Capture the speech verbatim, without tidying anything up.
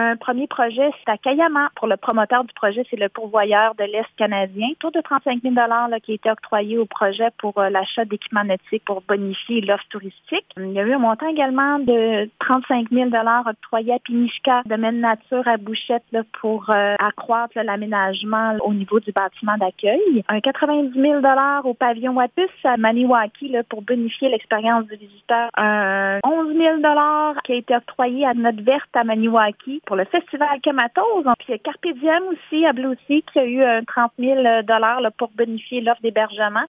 un premier projet, c'est à Kayama. Pour le promoteur du projet, c'est le pourvoyeur de l'Est canadien. Autour de trente-cinq mille dollars qui a été octroyé au projet pour euh, l'achat d'équipements nautiques pour bonifier l'offre touristique. Il y a eu un montant également de trente-cinq mille dollars octroyé à Pinishka, domaine nature à Bouchette, là, pour euh, accroître là, l'aménagement là, au niveau du bâtiment d'accueil. Un quatre-vingt-dix mille dollars au pavillon Wapus à Maniwaki là, pour bonifier l'expérience du visiteur. Un onze mille dollars qui a été octroyé à Note Verte à Maniwaki pour le festival Kamatos. Puis Carpe Diem aussi à Blue Sea qui a eu un trente mille dollars là, pour bonifier l'offre d'hébergement.